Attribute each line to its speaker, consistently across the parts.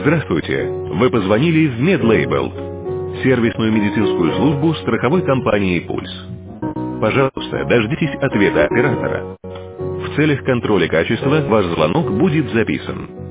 Speaker 1: Здравствуйте! Вы позвонили в MedLabel, сервисную медицинскую службу страховой компании «Пульс». Пожалуйста, дождитесь ответа оператора. В целях контроля качества ваш звонок будет записан.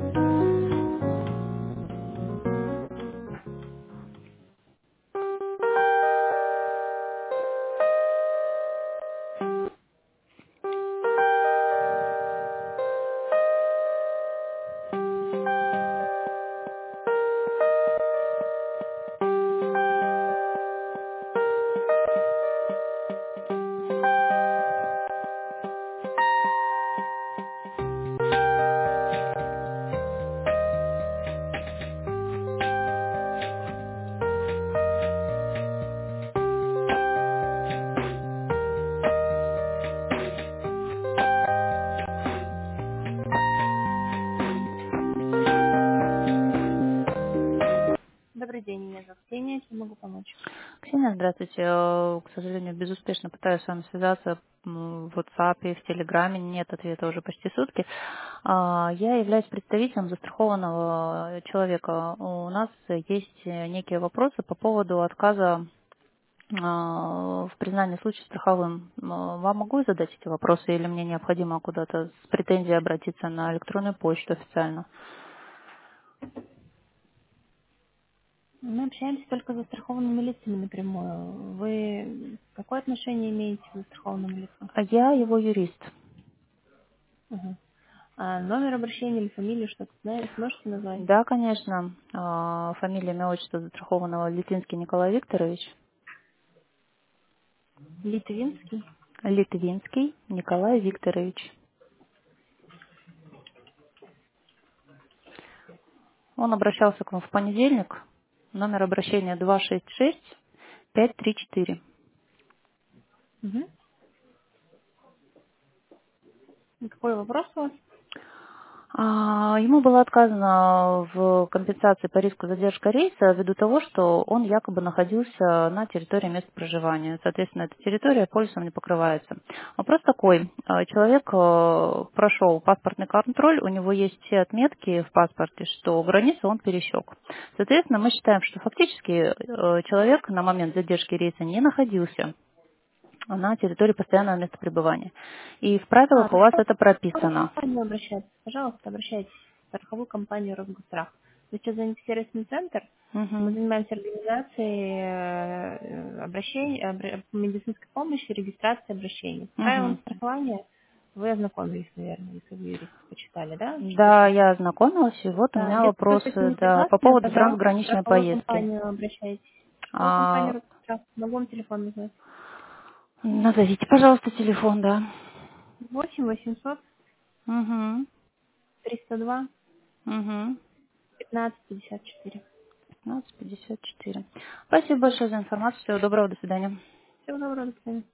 Speaker 2: Добрый день, меня зовут Ксения, чем могу помочь?
Speaker 3: Ксения, здравствуйте. К сожалению, безуспешно пытаюсь с вами связаться в WhatsApp, в Телеграме. Нет ответа уже почти сутки. Я являюсь представителем застрахованного человека. У нас есть некие вопросы по поводу отказа в признании случая страховым. Вам могу задать эти вопросы или мне необходимо куда-то с претензией обратиться на электронную почту официально?
Speaker 2: Мы общаемся только с застрахованными лицами напрямую. Вы какое отношение имеете к застрахованным лицам?
Speaker 3: Я его юрист.
Speaker 2: Мгм. А номер обращения или фамилию что-то сможете назвать?
Speaker 3: Да, конечно. Фамилия, имя, отчество застрахованного Литвинский Николай Викторович.
Speaker 2: Литвинский?
Speaker 3: Литвинский Николай Викторович. Он обращался к вам в понедельник. Номер обращения 266-534.
Speaker 2: Угу. Какой вопрос у вас?
Speaker 3: Ему было отказано в компенсации по риску задержка рейса ввиду того, что он якобы находился на территории места проживания. Соответственно, эта территория полисом не покрывается. Вопрос такой. Человек прошел паспортный контроль, у него есть все отметки в паспорте, что границу он пересек. Соответственно, мы считаем, что фактически человек на момент задержки рейса не находился на территории постоянного места пребывания. И в правилах у вас это
Speaker 2: В какую
Speaker 3: прописано.
Speaker 2: компанию обращаться? Пожалуйста, обращайтесь в страховую компанию «Росгострах». Вы сейчас звоните в сервисный центр. Мы
Speaker 3: Мгм.
Speaker 2: занимаемся организацией обращений, медицинской помощи, регистрацией обращений. С правилами
Speaker 3: Мгм.
Speaker 2: страхования вы ознакомились, наверное, если вы юрист почитали, да?
Speaker 3: Да,
Speaker 2: Слышали?
Speaker 3: я ознакомилась, и вот у
Speaker 2: Да,
Speaker 3: меня
Speaker 2: если вы с этим
Speaker 3: вопросы,
Speaker 2: не
Speaker 3: да, по
Speaker 2: согласны,
Speaker 3: поводу
Speaker 2: пожалуйста, в
Speaker 3: трансграничной
Speaker 2: страховую
Speaker 3: поездки.
Speaker 2: компанию обращайтесь. Страховая компания
Speaker 3: А,
Speaker 2: «Росгострах». Могу вам телефон назвать.
Speaker 3: Назовите, пожалуйста, телефон, да.
Speaker 2: 8 800
Speaker 3: Угу,
Speaker 2: 302
Speaker 3: угу.
Speaker 2: 1554.
Speaker 3: 1554. Спасибо большое за информацию. Всего доброго, до свидания.
Speaker 2: Всего доброго, до свидания.